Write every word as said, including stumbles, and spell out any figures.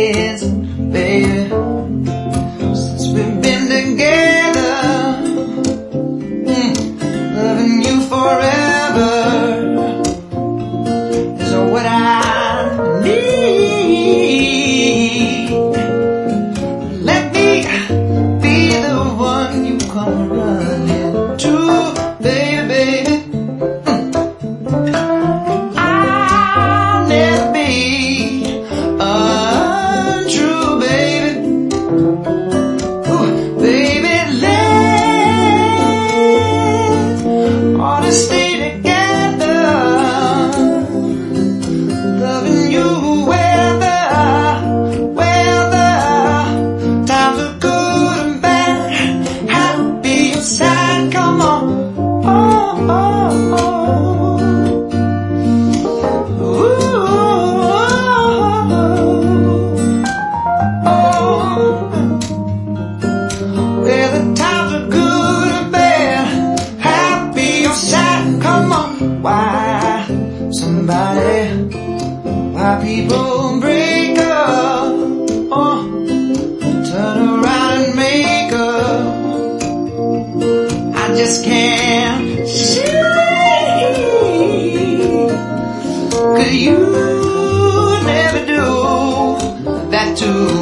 years, baby, since we've been together, mm, loving you forever is what I need. Let me be the one you come running to, baby, baby. I'll never be untrue, baby. Ooh, baby, let's ought to stay together, loving you whether, whether times are good and bad. I'll be your side, come on. Oh, oh, oh. Whether times are good or bad, I'll be your side, come on. Why somebody, why people break up, oh, turn around and make up, I just can't see, 'cause you never do that too.